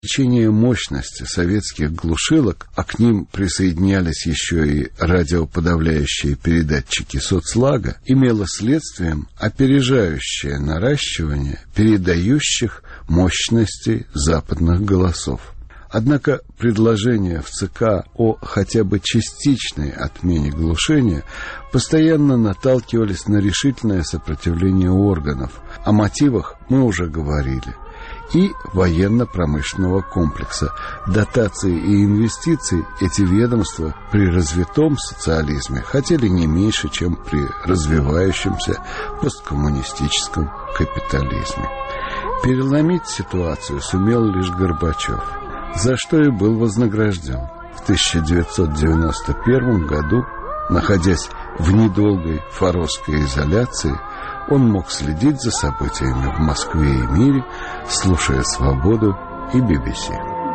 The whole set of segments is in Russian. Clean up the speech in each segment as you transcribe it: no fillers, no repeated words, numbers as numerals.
Увеличение мощности советских глушилок, а к ним присоединялись еще и радиоподавляющие передатчики соцлага, имело следствием опережающее наращивание передающих мощностей западных голосов. Однако предложения в ЦК о хотя бы частичной отмене глушения постоянно наталкивались на решительное сопротивление органов. О мотивах мы уже говорили. И военно-промышленного комплекса. Дотации и инвестиции эти ведомства при развитом социализме хотели не меньше, чем при развивающемся посткоммунистическом капитализме. Переломить ситуацию сумел лишь Горбачев, за что и был вознагражден. В 1991 году, находясь в недолгой форосской изоляции, он мог следить за событиями в Москве и мире, слушая «Свободу» и BBC.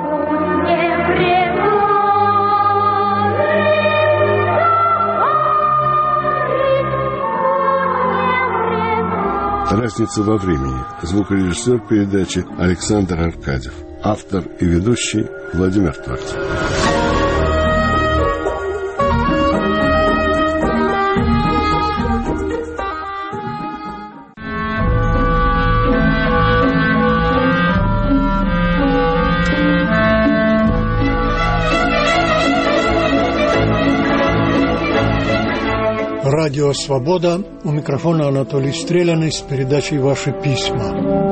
«Разница во времени». Звукорежиссер передачи Александр Аркадьев. Автор и ведущий Владимир Творцов. Радио «Свобода». У микрофона Анатолий Стреляный с передачей «Ваши письма».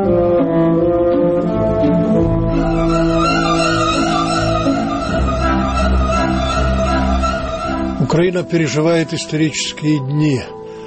Украина переживает исторические дни.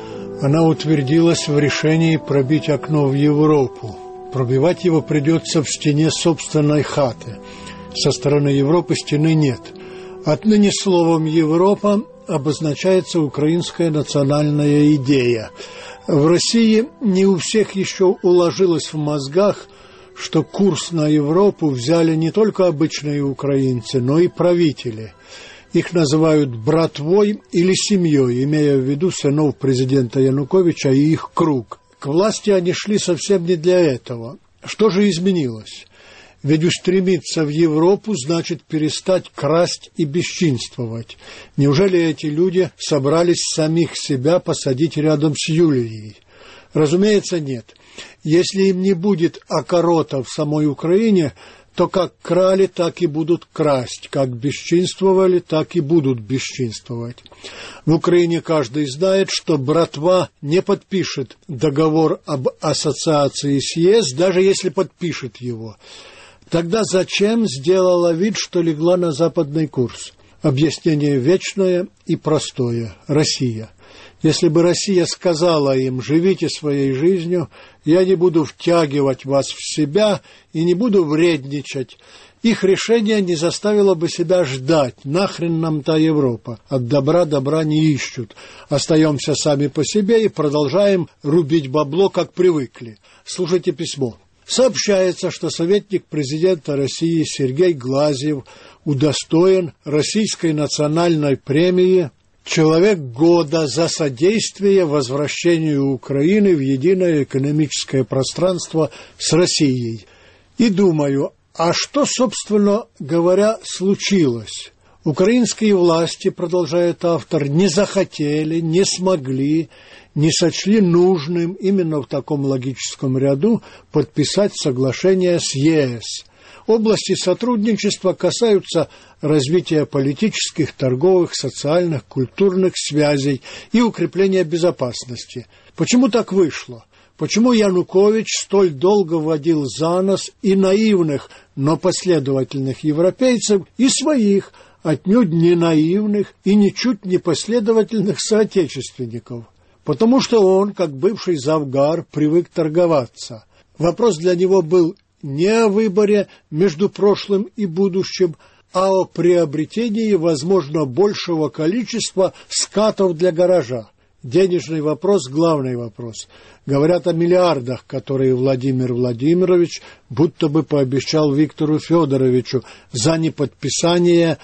Она утвердилась в решении пробить окно в Европу. Пробивать его придется в стене собственной хаты. Со стороны Европы стены нет. Отныне словом «Европа» обозначается украинская национальная идея. В России не у всех еще уложилось в мозгах, что курс на Европу взяли не только обычные украинцы, но и правители. Их называют братвой или семьей, имея в виду сынов президента Януковича и их круг. К власти они шли совсем не для этого. Что же изменилось? Ведь устремиться в Европу значит перестать красть и бесчинствовать. Неужели эти люди собрались самих себя посадить рядом с Юлией? Разумеется, нет. Если им не будет окорота в самой Украине, то как крали, так и будут красть, как бесчинствовали, так и будут бесчинствовать. В Украине каждый знает, что братва не подпишет договор об ассоциации с ЕС, даже если подпишет его. Тогда зачем сделала вид, что легла на западный курс? Объяснение вечное и простое. Россия. Если бы Россия сказала им: живите своей жизнью, я не буду втягивать вас в себя и не буду вредничать, их решение не заставило бы себя ждать. Нахрен нам та Европа? От добра добра не ищут. Остаемся сами по себе и продолжаем рубить бабло, как привыкли. Слушайте письмо. Сообщается, что советник президента России Сергей Глазьев удостоен Российской национальной премии «Человек года» за содействие возвращению Украины в единое экономическое пространство с Россией. И думаю, а что, собственно говоря, случилось? Украинские власти, продолжает автор, не захотели, не смогли, не сочли нужным именно в таком логическом ряду подписать соглашение с ЕС. Области сотрудничества касаются развития политических, торговых, социальных, культурных связей и укрепления безопасности. Почему так вышло? Почему Янукович столь долго водил за нос и наивных, но последовательных европейцев, и своих, отнюдь не наивных и ничуть не последовательных соотечественников? Потому что он, как бывший завгар, привык торговаться. Вопрос для него был не о выборе между прошлым и будущим, а о приобретении, возможно, большего количества скатов для гаража. Денежный вопрос – главный вопрос. Говорят о миллиардах, которые Владимир Владимирович будто бы пообещал Виктору Федоровичу за неподписание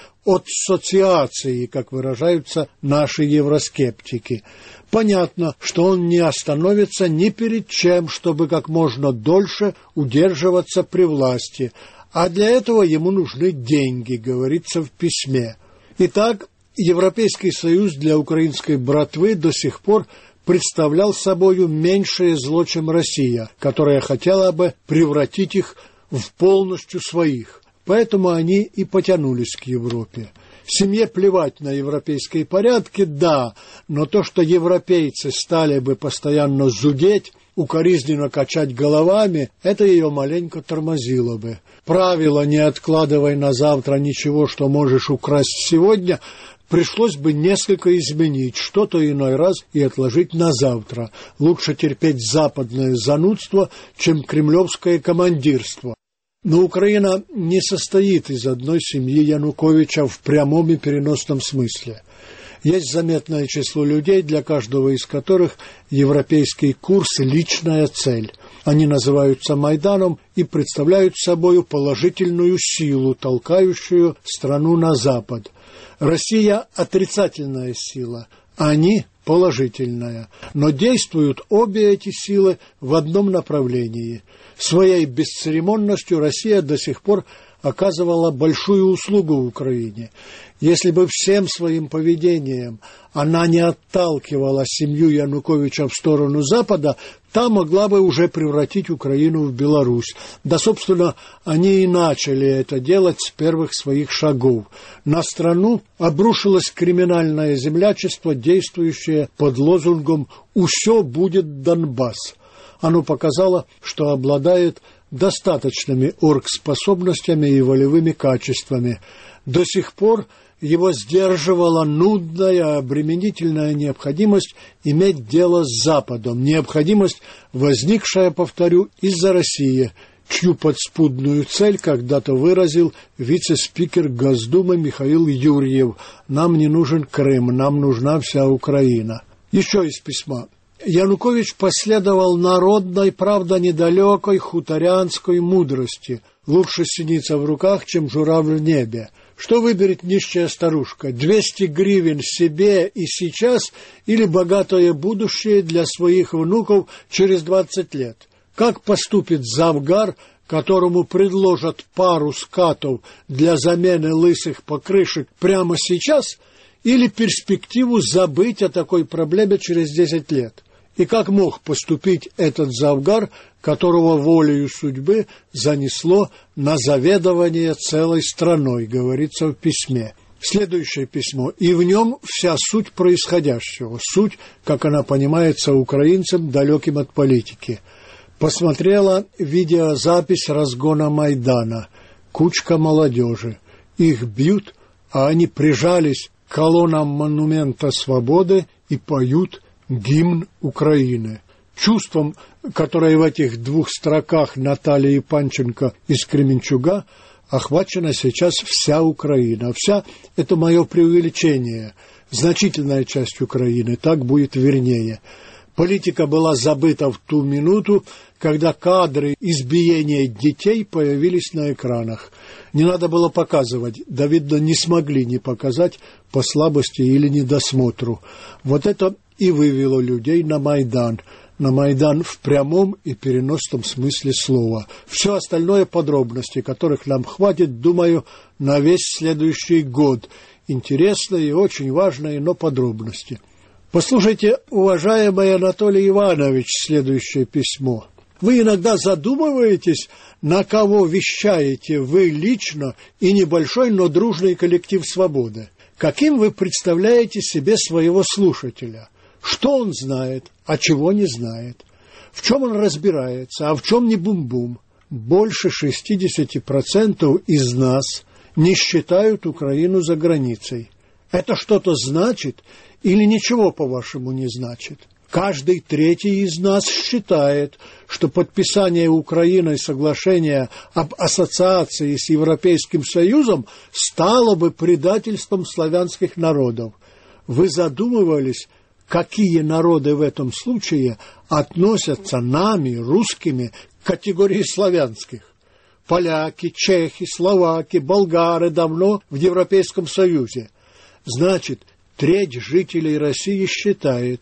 ассоциации, как выражаются наши евроскептики. Понятно, что он не остановится ни перед чем, чтобы как можно дольше удерживаться при власти, А для этого ему нужны деньги, говорится в письме. Итак, Европейский Союз для украинской братвы до сих пор представлял собою меньшее зло, чем Россия, которая хотела бы превратить их в полностью своих. Поэтому они и потянулись к Европе. Семье плевать на европейские порядки, да, но то, что европейцы стали бы постоянно зудеть, укоризненно качать головами, это ее маленько тормозило бы. Правило «не откладывай на завтра ничего, что можешь украсть сегодня» пришлось бы несколько изменить, что-то иной раз и отложить на завтра. Лучше терпеть западное занудство, чем кремлевское командирство. Но Украина не состоит из одной семьи Януковича в прямом и переносном смысле. Есть заметное число людей, для каждого из которых европейский курс – личная цель. Они называются Майданом и представляют собою положительную силу, толкающую страну на Запад. Россия – отрицательная сила, они – положительная. Но действуют обе эти силы в одном направлении. Своей бесцеремонностью Россия до сих пор оказывала большую услугу Украине. Если бы всем своим поведением она не отталкивала семью Януковича в сторону Запада, та могла бы уже превратить Украину в Беларусь. Да, собственно, они и начали это делать с первых своих шагов. На страну обрушилось криминальное землячество, действующее под лозунгом «Усё будет Донбасс». Оно показало, что обладает достаточными оргспособностями и волевыми качествами. До сих пор его сдерживала нудная, обременительная необходимость иметь дело с Западом, необходимость, возникшая, повторю, из-за России, чью подспудную цель когда-то выразил вице-спикер Госдумы Михаил Юрьев: «Нам не нужен Крым, нам нужна вся Украина». Еще из письма. Янукович последовал народной, правда, недалекой хуторянской мудрости. Лучше синица в руках, чем журавль в небе. Что выберет нищая старушка? 200 гривен себе и сейчас или богатое будущее для своих внуков через 20 лет? Как поступит завгар, которому предложат пару скатов для замены лысых покрышек прямо сейчас, или перспективу забыть о такой проблеме через 10 лет? И как мог поступить этот завгар, которого волею судьбы занесло на заведование целой страной, говорится в письме. Следующее письмо. И в нем вся суть происходящего, суть, как она понимается украинцам, далеким от политики. Посмотрела видеозапись разгона Майдана. Кучка молодежи. Их бьют, а они прижались к колоннам монумента свободы и поют гимн Украины. Чувством, которое в этих двух строках Натальи Панченко из Кременчуга, охвачена сейчас вся Украина. Вся – это мое преувеличение. Значительная часть Украины, так будет вернее. Политика была забыта в ту минуту, когда кадры избиения детей появились на экранах. Не надо было показывать, да, видно, не смогли не показать по слабости или недосмотру. Вот это и вывело людей на Майдан в прямом и переносном смысле слова. Все остальное подробности, которых нам хватит, думаю, на весь следующий год. Интересные и очень важные, но подробности. Послушайте, уважаемый Анатолий Иванович, следующее письмо. Вы иногда задумываетесь, на кого вещаете вы лично и небольшой, но дружный коллектив «Свободы». Каким вы представляете себе своего слушателя? Что он знает, а чего не знает? В чем он разбирается, а в чем не бум-бум? Больше 60% из нас не считают Украину за границей. Это что-то значит или ничего, по-вашему, не значит? Каждый третий из нас считает, что подписание Украиной соглашения об ассоциации с Европейским Союзом стало бы предательством славянских народов. Вы задумывались, какие народы в этом случае относятся нами, русскими, к категории славянских? Поляки, чехи, словаки, болгары давно в Европейском Союзе. Значит, треть жителей России считает,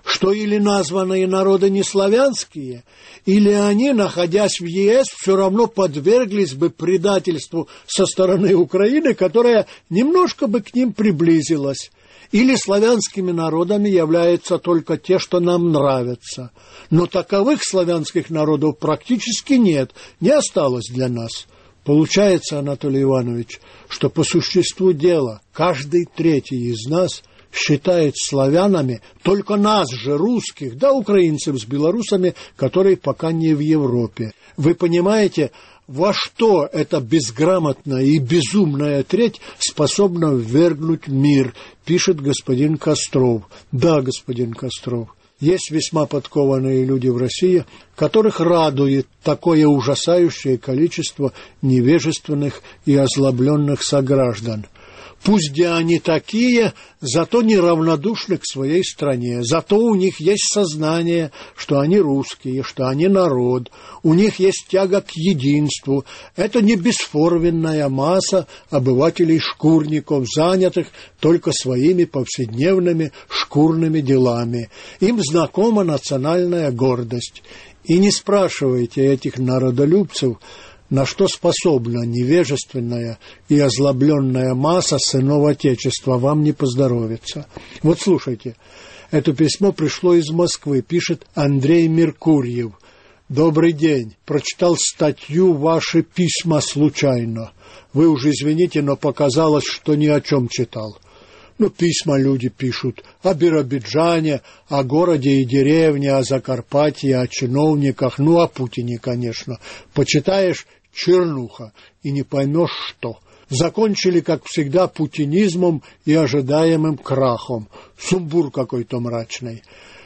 что или названные народы не славянские, или они, находясь в ЕС, все равно подверглись бы предательству со стороны Украины, которая немножко бы к ним приблизилась. Или славянскими народами являются только те, что нам нравятся. Но таковых славянских народов практически нет, не осталось для нас. Получается, Анатолий Иванович, что по существу дела каждый третий из нас считает славянами только нас же, русских, да украинцев с белорусами, которые пока не в Европе. Вы понимаете, во что эта безграмотная и безумная треть способна ввергнуть мир, пишет господин Костров. Да, господин Костров, есть весьма подкованные люди в России, которых радует такое ужасающее количество невежественных и озлобленных сограждан. Пусть где они такие, зато неравнодушны к своей стране, зато у них есть сознание, что они русские, что они народ, у них есть тяга к единству. Это не бесформенная масса обывателей-шкурников, занятых только своими повседневными шкурными делами. Им знакома национальная гордость. И не спрашивайте этих народолюбцев, на что способна невежественная и озлобленная масса сынов Отечества, вам не поздоровится. Вот слушайте, это письмо пришло из Москвы, пишет Андрей Меркурьев. Добрый день, прочитал статью «Ваши письма» случайно. Вы уж извините, но показалось, что ни о чем читал. Ну, письма люди пишут о Биробиджане, о городе и деревне, о Закарпатье, о чиновниках, ну, о Путине, конечно. Почитаешь — чернуха, и не поймешь, что. Закончили, как всегда, путинизмом и ожидаемым крахом. Сумбур какой-то мрачный.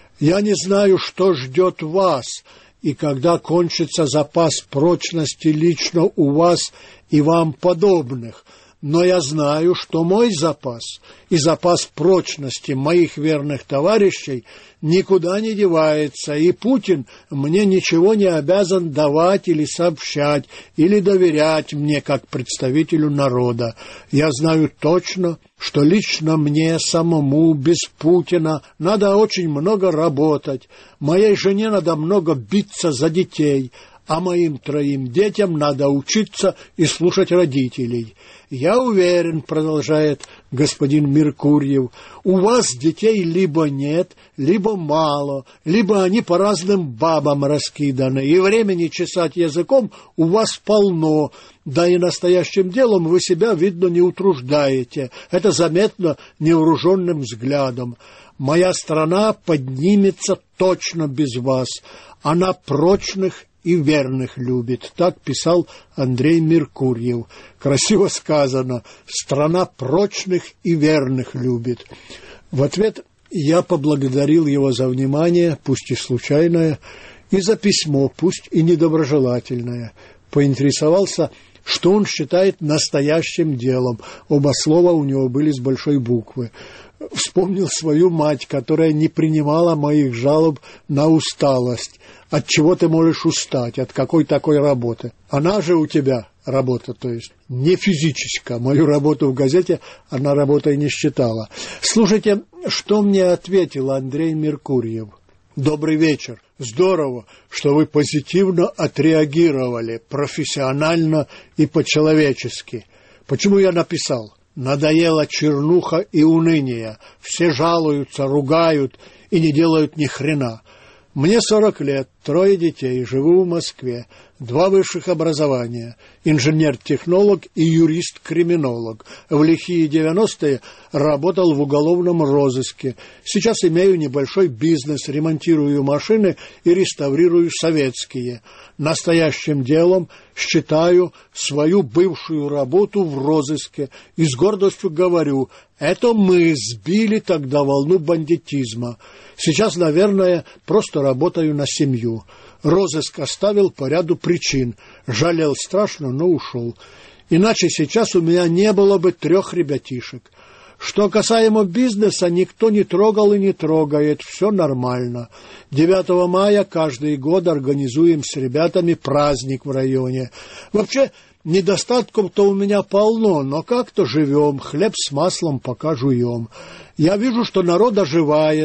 Я не знаю, что ждет вас, и когда кончится запас прочности лично у вас и вам подобных. Но я знаю, что мой запас и запас прочности моих верных товарищей никуда не девается, и Путин мне ничего не обязан давать или сообщать, или доверять мне как представителю народа. Я знаю точно, что лично мне самому без Путина надо очень много работать, моей жене надо много биться за детей, а моим 3 детям надо учиться и слушать родителей. Я уверен, продолжает господин Меркурьев, у вас детей либо нет, либо мало, либо они по разным бабам раскиданы, и времени чесать языком у вас полно, да и настоящим делом вы себя, видно, не утруждаете. Это заметно невооруженным взглядом. Моя страна поднимется точно без вас, она прочных и верных любит. Так писал Андрей Меркурьев. Красиво сказано. Страна прочных и верных любит. В ответ я поблагодарил его за внимание, пусть и случайное, и за письмо, пусть и недоброжелательное. Поинтересовался, что он считает настоящим делом. Оба слова у него были с большой буквы. Вспомнил свою мать, которая не принимала моих жалоб на усталость. От чего ты можешь устать? От какой такой работы? Она же у тебя работа, то есть не физическая. Мою работу в газете она работой не считала. Слушайте, что мне ответил Андрей Меркурьев. Добрый вечер. Здорово, что вы позитивно отреагировали, профессионально и по-человечески. Почему я написал? Надоела чернуха и уныние. Все жалуются, ругают и не делают ни хрена. Мне 40 лет, 3 детей, живу в Москве, 2 высших образования, инженер-технолог и юрист-криминолог. В лихие 90-е работал в уголовном розыске. Сейчас имею небольшой бизнес, ремонтирую машины и реставрирую советские. Настоящим делом считаю свою бывшую работу в розыске и с гордостью говорю, это мы сбили тогда волну бандитизма. Сейчас, наверное, просто работаю на семью. Розыск оставил по ряду причин. Жалел страшно, но ушел. Иначе сейчас у меня не было бы 3 ребятишек. Что касаемо бизнеса, никто не трогал и не трогает. Все нормально. 9 мая каждый год организуем с ребятами праздник в районе. Вообще, недостатков-то у меня полно, но как-то живем, хлеб с маслом пока жуем. Я вижу, что народ оживает,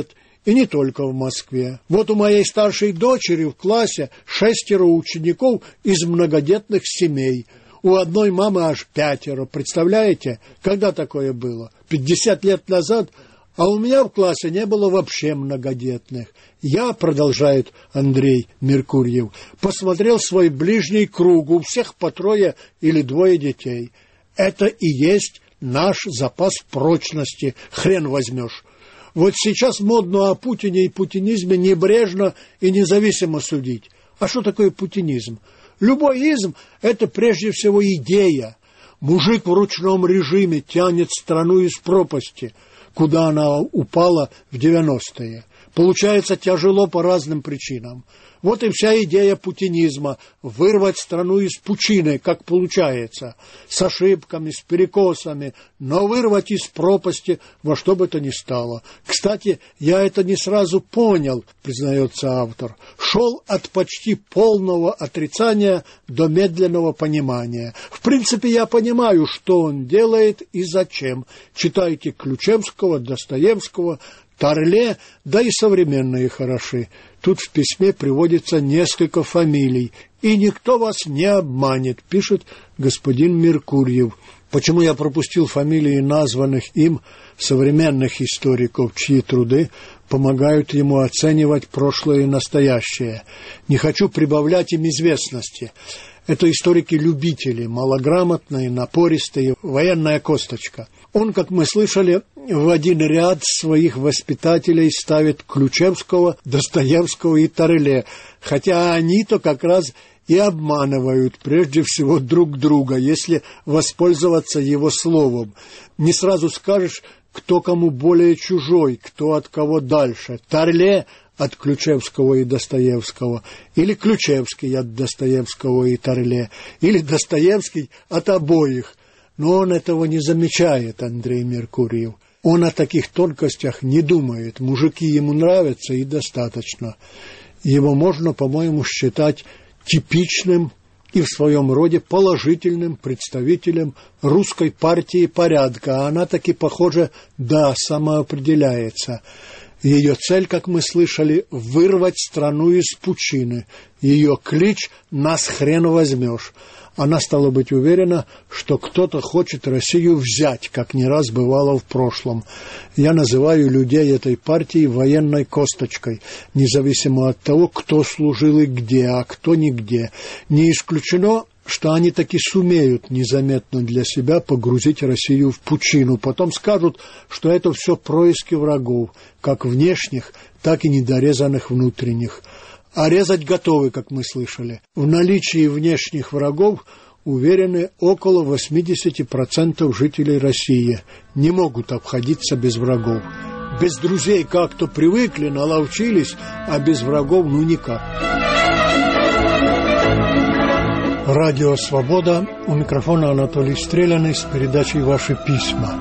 И не только в Москве. Вот у моей старшей дочери в классе 6 учеников из многодетных семей. У одной мамы аж 5. Представляете, когда такое было? 50 лет назад, а у меня в классе не было вообще многодетных. Я, продолжает Андрей Меркурьев, посмотрел свой ближний круг, у всех по 3 или 2 детей. Это и есть наш запас прочности, хрен возьмешь. Вот сейчас модно о Путине и путинизме небрежно и независимо судить. А что такое путинизм? Любой изм – это прежде всего идея. Мужик в ручном режиме тянет страну из пропасти, куда она упала в 90-е. Получается тяжело по разным причинам. Вот и вся идея путинизма – вырвать страну из пучины, как получается, с ошибками, с перекосами, но вырвать из пропасти во что бы то ни стало. Кстати, я это не сразу понял, признается автор. Шел от почти полного отрицания до медленного понимания. В принципе, я понимаю, что он делает и зачем. Читайте Ключевского, Достоевского, Тарле, да и современные хороши. Тут в письме приводится несколько фамилий. И никто вас не обманет, пишет господин Меркурьев. Почему я пропустил фамилии названных им современных историков, чьи труды помогают ему оценивать прошлое и настоящее? Не хочу прибавлять им известности. Это историки-любители, малограмотные, напористые, военная косточка. Он, как мы слышали, в один ряд своих воспитателей ставит Ключевского, Достоевского и Тарле, хотя они-то как раз и обманывают прежде всего друг друга, если воспользоваться его словом. Не сразу скажешь, кто кому более чужой, кто от кого дальше. Тарле от Ключевского и Достоевского, или Ключевский от Достоевского и Тарле, или Достоевский от обоих. Но он этого не замечает, Андрей Меркурьев. Он о таких тонкостях не думает. Мужики ему нравятся и достаточно. Его можно, по-моему, считать типичным и в своем роде положительным представителем русской партии порядка. А она таки, похоже, да, самоопределяется. Ее цель, как мы слышали, вырвать страну из пучины. Ее клич «Нас хрен возьмешь». Она, стала быть, уверена, что кто-то хочет Россию взять, как не раз бывало в прошлом. Я называю людей этой партии военной косточкой, независимо от того, кто служил и где, а кто нигде. Не исключено, что они таки сумеют незаметно для себя погрузить Россию в пучину. Потом скажут, что это все происки врагов, как внешних, так и недорезанных внутренних. А резать готовы, как мы слышали. В наличии внешних врагов уверены около 80% жителей России. Не могут обходиться без врагов. Без друзей как-то привыкли, наловчились, а без врагов ну никак. Радио «Свобода». У микрофона Анатолий Стреляный с передачей «Ваши письма».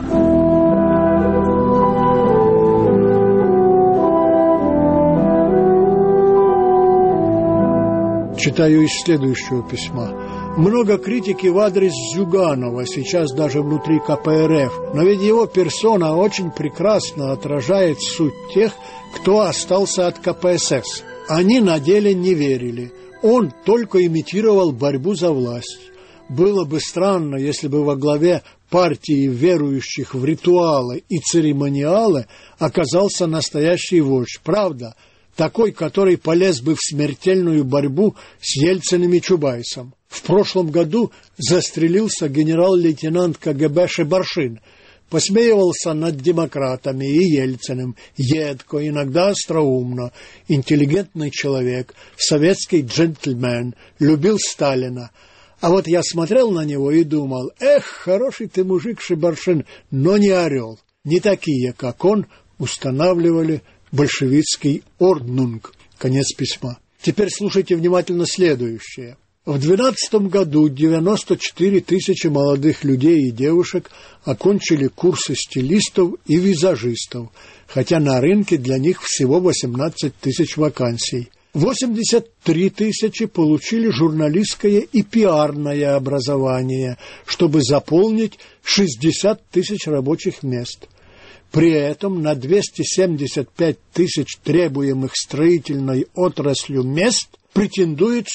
Читаю из следующего письма. Много критики в адрес Зюганова, сейчас даже внутри КПРФ, но ведь его персона очень прекрасно отражает суть тех, кто остался от КПСС. Они на деле не верили. Он только имитировал борьбу за власть. Было бы странно, если бы во главе партии верующих в ритуалы и церемониалы оказался настоящий вождь. Правда? Такой, который полез бы в смертельную борьбу с Ельциным и Чубайсом. В прошлом году застрелился генерал-лейтенант КГБ Шибаршин, посмеивался над демократами и Ельциным, едко, иногда остроумно, интеллигентный человек, советский джентльмен, любил Сталина. А вот я смотрел на него и думал, эх, хороший ты мужик, Шибаршин, но не орел. Не такие, как он, устанавливали большевистский орднунг. Конец письма. Теперь слушайте внимательно следующее. В 2012 году 94 тысячи молодых людей и девушек окончили курсы стилистов и визажистов, хотя на рынке для них всего 18 тысяч вакансий. 83 тысячи получили журналистское и пиарное образование, чтобы заполнить 60 тысяч рабочих мест. При этом на 275 тысяч требуемых строительной отраслью мест претендует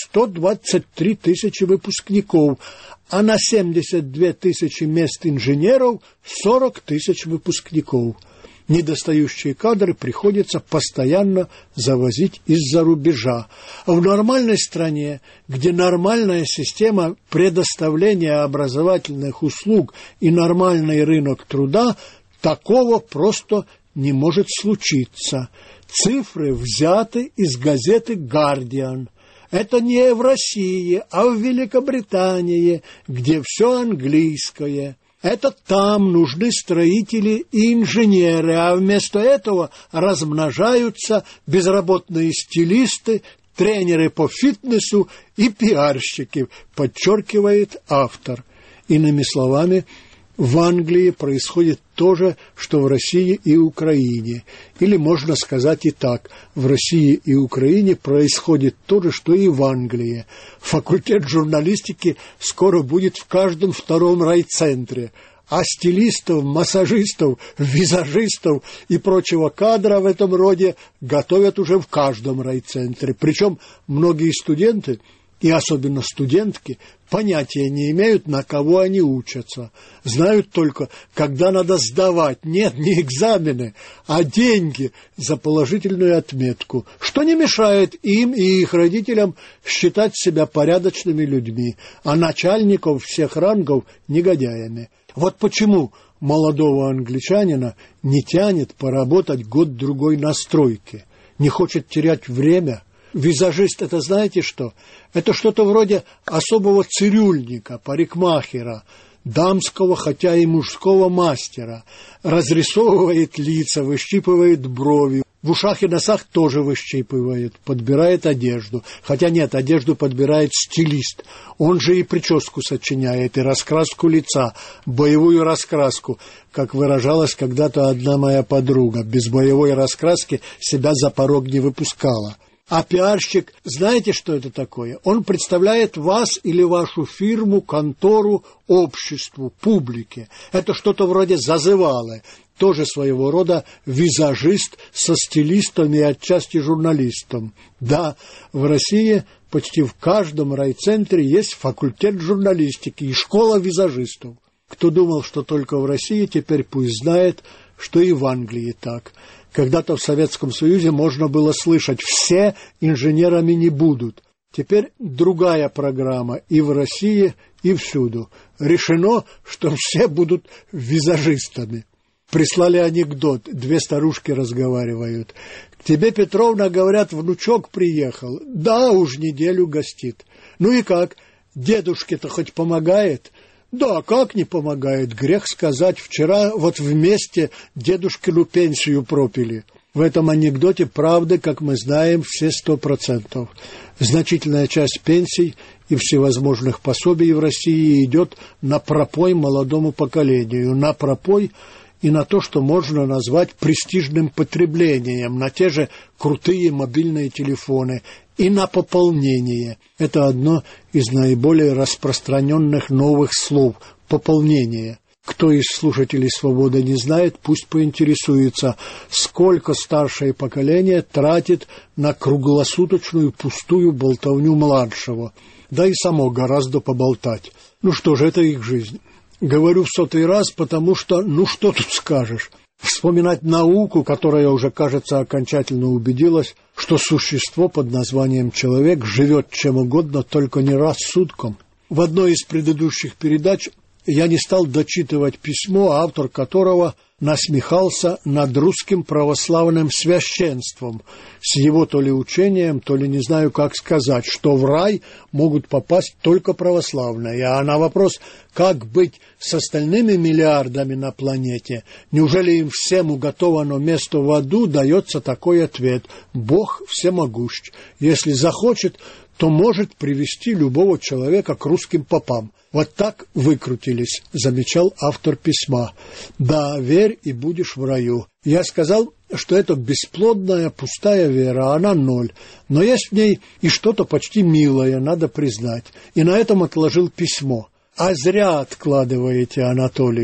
123 тысячи выпускников, а на 72 тысячи мест инженеров 40 тысяч выпускников. Недостающие кадры приходится постоянно завозить из-за рубежа. В нормальной стране, где нормальная система предоставления образовательных услуг и нормальный рынок труда, такого просто не может случиться. Цифры взяты из газеты «Гардиан». Это не в России, а в Великобритании, где все английское. Это там нужны строители и инженеры, а вместо этого размножаются безработные стилисты, тренеры по фитнесу и пиарщики, подчеркивает автор. Иными словами, в Англии происходит то же, что в России и Украине. Или можно сказать и так: в России и Украине происходит то же, что и в Англии. Факультет журналистики скоро будет в каждом втором райцентре, а стилистов, массажистов, визажистов и прочего кадра в этом роде готовят уже в каждом райцентре. Причем многие студенты, и особенно студентки, понятия не имеют, на кого они учатся. Знают только, когда надо сдавать. Нет, не экзамены, а деньги за положительную отметку, что не мешает им и их родителям считать себя порядочными людьми, а начальников всех рангов негодяями. Вот почему молодого англичанина не тянет поработать год-другой на стройке, не хочет терять время. Визажист — это знаете что? Это что-то вроде особого цирюльника, парикмахера, дамского, хотя и мужского мастера. Разрисовывает лица, выщипывает брови, в ушах и носах тоже выщипывает, подбирает одежду. Хотя нет, одежду подбирает стилист. Он же и прическу сочиняет, и раскраску лица, боевую раскраску. Как выражалась когда-то одна моя подруга, без боевой раскраски себя за порог не выпускала. А пиарщик, знаете, что это такое? Он представляет вас или вашу фирму, контору, обществу, публике. Это что-то вроде зазывалы, тоже своего рода визажист со стилистом и отчасти журналистом. Да, в России почти в каждом райцентре есть факультет журналистики и школа визажистов. Кто думал, что только в России, теперь пусть знает, что и в Англии так. Когда-то в Советском Союзе можно было слышать: все инженерами не будут. Теперь другая программа и в России, и всюду. Решено, что все будут визажистами. Прислали анекдот, две старушки разговаривают. К тебе, Петровна, говорят, внучок приехал. Да, уж неделю гостит. Ну и как, дедушке-то хоть помогает? Да, как не помогает, грех сказать. Вчера вот вместе дедушкину пенсию пропили. В этом анекдоте правды, как мы знаем, все 100%. Значительная часть пенсий и всевозможных пособий в России идет на пропой молодому поколению, на пропой и на то, что можно назвать престижным потреблением, на те же крутые мобильные телефоны, и на пополнение. Это одно из наиболее распространенных новых слов – пополнение. Кто из слушателей «Свободы» не знает, пусть поинтересуется, сколько старшее поколение тратит на круглосуточную пустую болтовню младшего. Да и само гораздо поболтать. Ну что же, это их жизнь. Говорю в 100-й раз, потому что, ну что тут скажешь? Вспоминать науку, которая уже, кажется, окончательно убедилась, что существо под названием человек живет чем угодно, только не рассудком. В одной из предыдущих передач я не стал дочитывать письмо, автор которого насмехался над русским православным священством, с его то ли учением, то ли не знаю как сказать, что в рай могут попасть только православные. А на вопрос, как быть с остальными миллиардами на планете, неужели им всем уготовано место в аду, дается такой ответ: Бог всемогущ. Если захочет, то может привести любого человека к русским попам. Вот так выкрутились, замечал автор письма. Да, верь и будешь в раю. Я сказал, что это бесплодная, пустая вера, она ноль. Но есть в ней и что-то почти милое, надо признать. И на этом отложил письмо. А зря откладываете, Анатолий.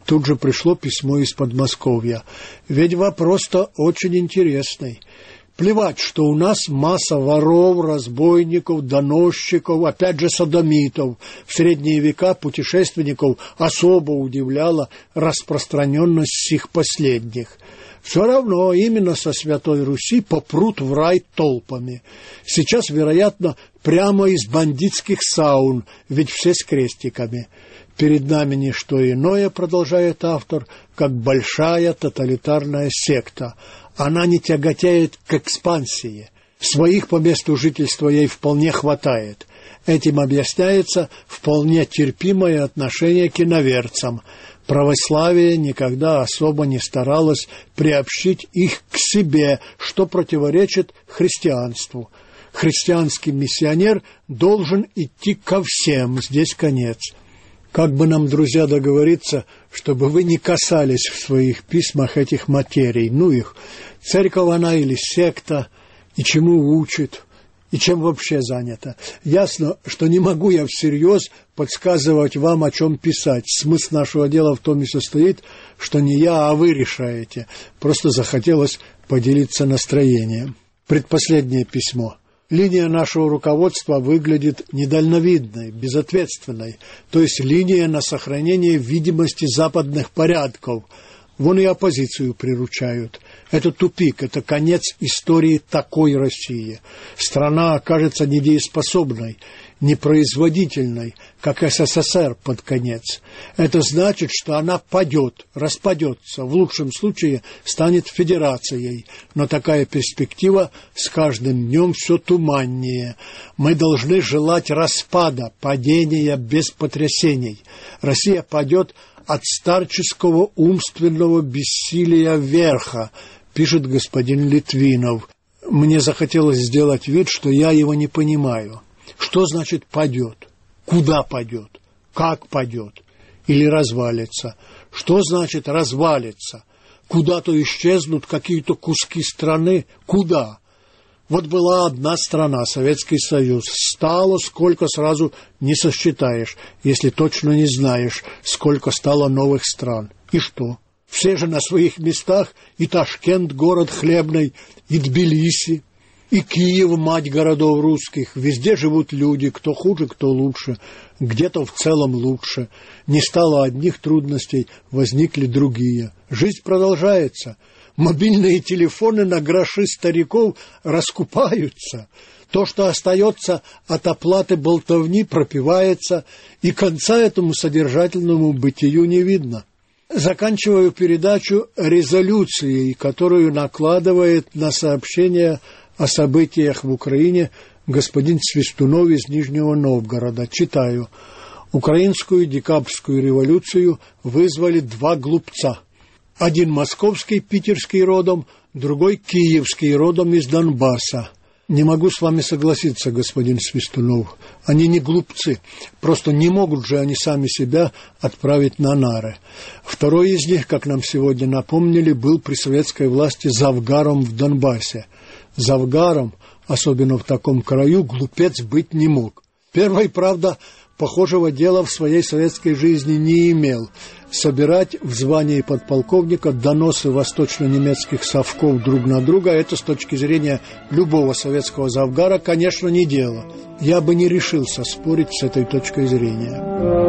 Тут же пришло письмо из Подмосковья. Ведь вопрос-то очень интересный. Плевать, что у нас масса воров, разбойников, доносчиков, опять же содомитов. В средние века путешественников особо удивляла распространенность сих последних. Все равно именно со Святой Руси попрут в рай толпами. Сейчас, вероятно, прямо из бандитских саун, ведь все с крестиками. Перед нами не что иное, продолжает автор, как большая тоталитарная секта. Она не тяготеет к экспансии. Своих по месту жительства ей вполне хватает. Этим объясняется вполне терпимое отношение к иноверцам. Православие никогда особо не старалось приобщить их к себе, что противоречит христианству. Христианский миссионер должен идти ко всем, здесь конец. Как бы нам, друзья, договориться, чтобы вы не касались в своих письмах этих материй, ну их, церковь она или секта, и чему учит, и чем вообще занята. Ясно, что не могу я всерьез подсказывать вам, о чем писать. Смысл нашего дела в том и состоит, что не я, а вы решаете. Просто захотелось поделиться настроением. Предпоследнее письмо. Линия нашего руководства выглядит недальновидной, безответственной, то есть линия на сохранение видимости западных порядков. Вон и оппозицию приручают. Это тупик, это конец истории такой России. Страна окажется недееспособной, непроизводительной, как СССР под конец. Это значит, что она падет, распадется, в лучшем случае станет федерацией. Но такая перспектива с каждым днем все туманнее. Мы должны желать распада, падения без потрясений. Россия падет от старческого умственного бессилия верха, пишет господин Литвинов. Мне захотелось сделать вид, что я его не понимаю. Что значит падет? Куда падет? Как падет? Или развалится? Что значит развалится? Куда-то исчезнут какие-то куски страны? Куда? Вот была одна страна, Советский Союз. Стало сколько сразу не сосчитаешь, если точно не знаешь, сколько стало новых стран. И что? Все же на своих местах, и Ташкент, город хлебный, и Тбилиси, и Киев, мать городов русских. Везде живут люди, кто хуже, кто лучше, где-то в целом лучше. Не стало одних трудностей, возникли другие. Жизнь продолжается. Мобильные телефоны на гроши стариков раскупаются. То, что остается от оплаты болтовни, пропивается, и конца этому содержательному бытию не видно. Заканчиваю передачу резолюцией, которую накладывает на сообщение о событиях в Украине господин Свистунов из Нижнего Новгорода. Читаю. Украинскую декабрьскую революцию вызвали два глупца. Один московский, питерский родом, другой киевский родом из Донбасса. Не могу с вами согласиться, господин Свистунов. Они не глупцы, просто не могут же они сами себя отправить на нары. Второй из них, как нам сегодня напомнили, был при советской власти завгаром в Донбассе. Завгаром, особенно в таком краю, глупец быть не мог. Первый, правда, похожего дела в своей советской жизни не имел. Собирать в звании подполковника доносы восточно-немецких совков друг на друга — это с точки зрения любого советского завгара, конечно, не дело. Я бы не решился спорить с этой точкой зрения.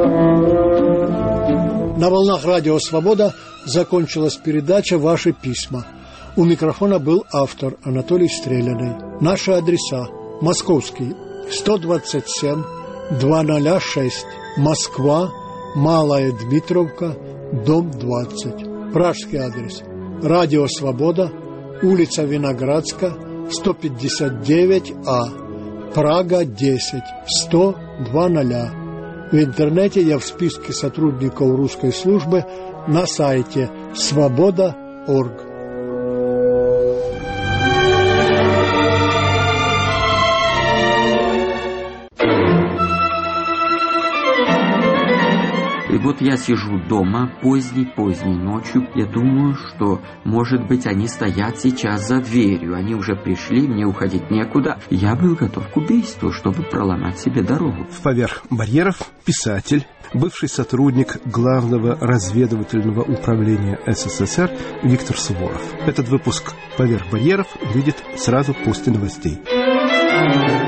На волнах радио «Свобода» закончилась передача «Ваши письма». У микрофона был автор Анатолий Стреляный. Наши адреса: Московский, 127, 206, Москва, Малая Дмитровка, дом 20. Пражский адрес: Радио «Свобода», улица Виноградска, 159А, Прага, 10, 100-00. В интернете я в списке сотрудников русской службы на сайте svoboda.org. И вот я сижу дома поздней ночью. Я думаю, что, может быть, они стоят сейчас за дверью. Они уже пришли, мне уходить некуда. Я был готов к убийству, чтобы проломать себе дорогу. В «Поверх барьеров» писатель, бывший сотрудник Главного разведывательного управления СССР Виктор Суворов. Этот выпуск «Поверх барьеров» выйдет сразу после новостей.